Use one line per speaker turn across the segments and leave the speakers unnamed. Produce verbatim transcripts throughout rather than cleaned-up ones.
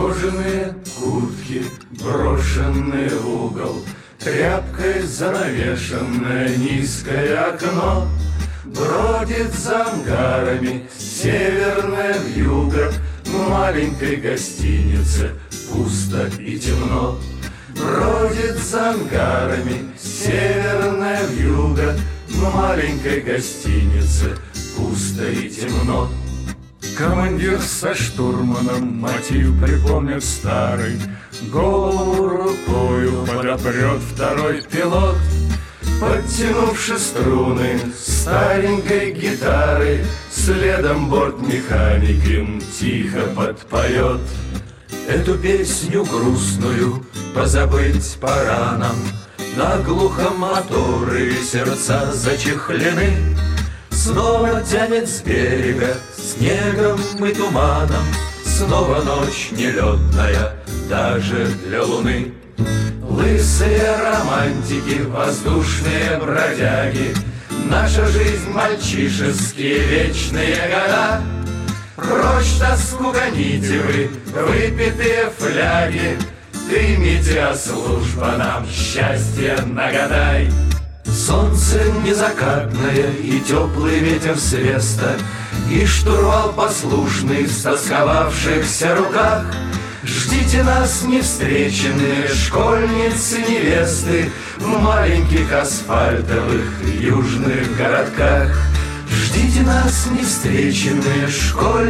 Кожаные куртки, брошенные в угол, тряпкой занавешенное низкое окно. Бродит за ангарами северное вьюга, в маленькой гостинице пусто и темно. Бродит за ангарами северная вьюга, в маленькой гостинице пусто и темно. Командир со штурманом мотив припомнит старый, голову рукою подопрет второй пилот. Подтянувши струны старенькой гитары, следом бортмеханик им тихо подпоет. Эту песню грустную позабыть пора нам, наглухо моторы сердца зачехлены. Снова тянет с берега снегом и туманом, снова ночь нелетная даже для луны. Лысые романтики, воздушные бродяги, наша жизнь мальчишеские вечные года. Прочь тоску гоните вы, выпитые фляги, примите, а служба нам счастье нагадай. Солнце незакатное и теплый ветер с веста, и штурвал послушный в стосковавшихся руках. Ждите нас, невстреченные школьницы-невесты, в маленьких асфальтовых южных городках. Ждите нас, невстреченные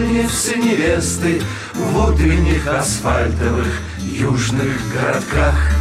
школьницы-невесты, в утренних асфальтовых южных городках.